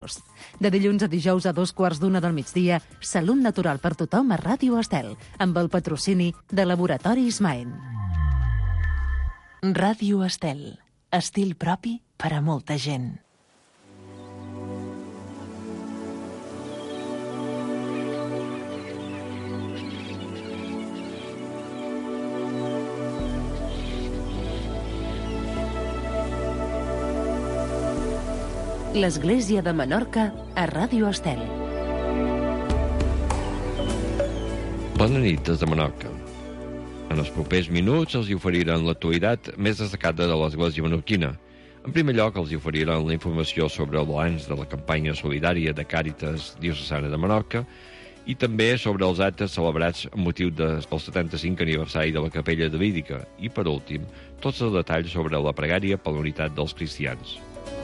De dilluns a dijous a 2:15 del migdia, Salut Natural per tothom a Ràdio Estel, amb el patrocini de Laboratoris Maen. Ràdio Estel, estil propi per a molta gent. L'Església de Menorca a Ràdio Estel. Bona nit des de Menorca. En els propers minuts els oferiran l'actualitat més destacada de l'Església menorquina. En primer lloc, els oferiran la informació sobre el balanç de la campanya solidària de Càritas Diocesana de Menorca i també sobre els actes celebrats amb motiu del 75 aniversari de la Capella Davídica i, per últim, tots els detalls sobre la pregària per la unitat dels cristians.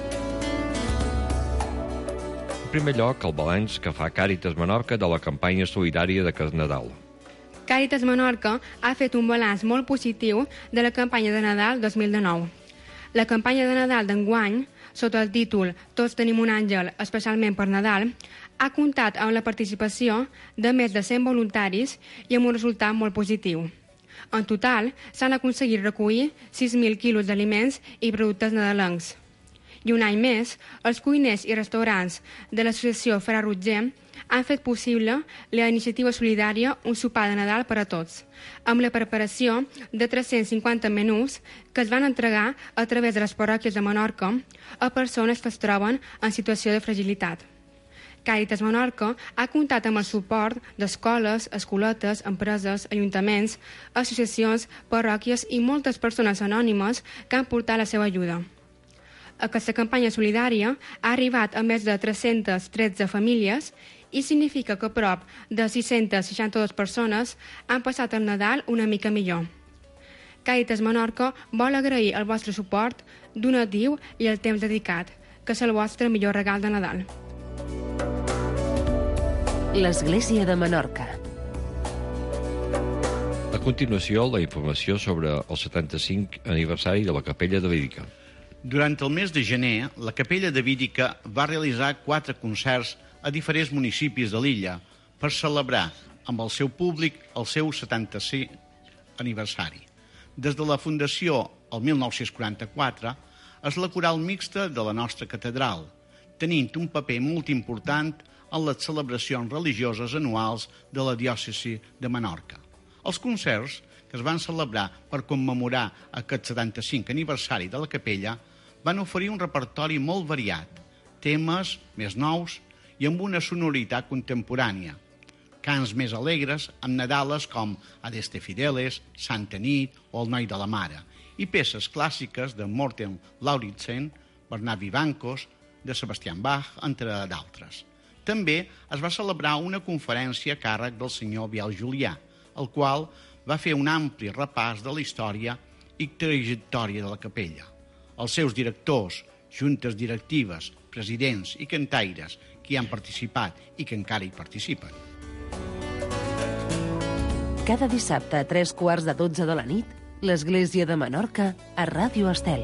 En primer lloc, el balanç que fa Càritas Menorca de la campanya solidària de Nadal. Càritas Menorca ha fet un balanç molt positiu de la campanya de Nadal 2019. La campanya de Nadal d'enguany, sota el títol Tots tenim un àngel, especialment per Nadal, ha comptat amb la participació de més de 100 voluntaris i amb un resultat molt positiu. En total, s'han aconseguit recollir 6.000 quilos d'aliments i productes nadalencs. I un any més, els cuiners i restaurants de l'associació Ferran Rutger han fet possible la iniciativa solidària Un sopar de Nadal per a tots, amb la preparació de 350 menús que es van entregar a través de les parròquies de Menorca a persones que es troben en situació de fragilitat. Càritas Menorca ha comptat amb el suport d'escoles, escoletes, empreses, ajuntaments, associacions, parròquies i moltes persones anònimes que han portat la seva ajuda. Aquesta campanya solidària ha arribat a més de 313 famílies i significa que prop de 662 persones han passat el Nadal una mica millor. Càritas Menorca vol agrair el vostre suport, donatiu i el temps dedicat, que és el vostre millor regal de Nadal. L'Església de Menorca. A continuació, la informació sobre el 75 aniversari de la Capella Davídica. Durant el mes de gener, la Capella Davídica va realitzar 4 concerts a diferents municipis de l'illa per celebrar amb el seu públic el seu 75 aniversari. Des de la fundació, el 1944, és la coral mixta de la nostra catedral, tenint un paper molt important en les celebracions religioses anuals de la diòcesi de Menorca. Els concerts que es van celebrar per commemorar aquest 75 aniversari de la capella van oferir un repertori molt variat, temes més nous i amb una sonoritat contemporània, cants més alegres amb Nadales com Adeste Fideles, Santa Nit o El noi de la mare, i peces clàssiques de Morten Lauridsen, Bernat Vivancos, de Sebastian Bach, entre d'altres. També es va celebrar una conferència a càrrec del senyor Biel Julià, el qual va fer un ampli repàs de la història i trajectòria de la capella. Els seus directors, juntes directives, presidents i cantaires que hi han participat i que encara hi participen. Cada dissabte a 3:15 de la nit, l'Església de Menorca a Ràdio Estel.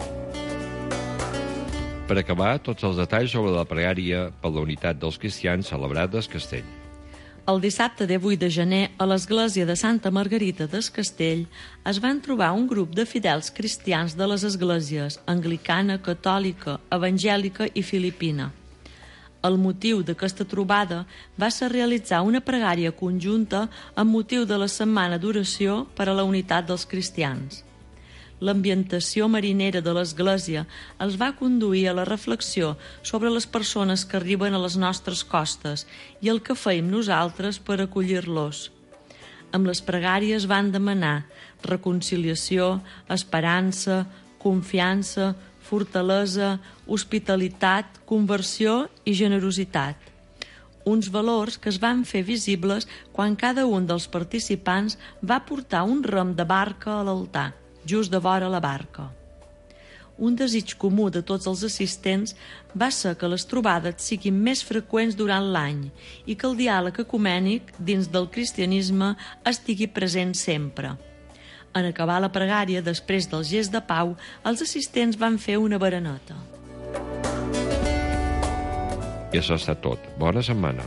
Per acabar, tots els detalls sobre la pregària per la unitat dels cristians celebrada a Castell. El dissabte 18 de gener, a l'església de Santa Margarita d'Es Castell, es van trobar un grup de fidels cristians de les esglésies anglicana, catòlica, evangèlica i filipina. El motiu d'aquesta trobada va ser realitzar una pregària conjunta amb motiu de la setmana d'oració per a la unitat dels cristians. L'ambientació marinera de l'església els va conduir a la reflexió sobre les persones que arriben a les nostres costes i el que feim nosaltres per acollir-los. Amb les pregàries van demanar reconciliació, esperança, confiança, fortalesa, hospitalitat, conversió i generositat. Uns valors que es van fer visibles quan cada un dels participants va portar un rem de barca a l'altar, just de vora la barca. Un desig comú de tots els assistents va ser que les trobades siguin més freqüents durant l'any i que el diàleg ecumènic dins del cristianisme estigui present sempre. En acabar la pregària, després del gest de pau, els assistents van fer una bereneta. I això està tot. Bona setmana.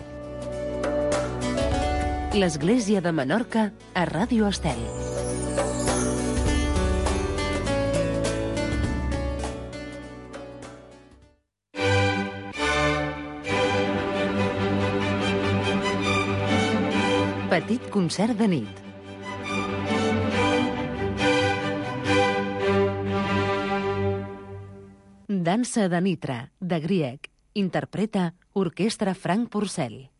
L'Església de Menorca a Ràdio Estel. Petit concert de nit. Dansa de Nitra, de Grieg. Interpreta Orquestra Frank Purcell.